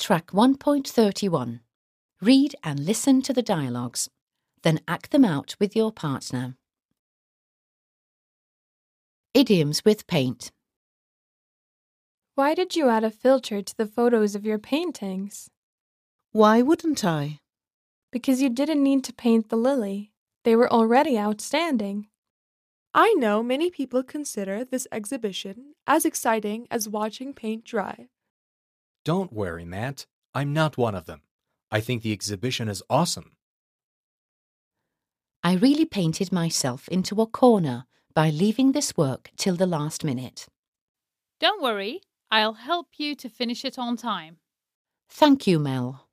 Track 1.31. Read and listen to the dialogues. Then act them out with your partner. Idioms with paint. Why did you add a filter to the photos of your paintings? Why wouldn't I? Because you didn't need to paint the lily. They were already outstanding. I know many people consider this exhibition as exciting as watching paint dry. Don't worry, Matt. I'm not one of them. I think the exhibition is awesome. I really painted myself into a corner by leaving this work till the last minute. Don't worry, I'll help you to finish it on time. Thank you, Mel.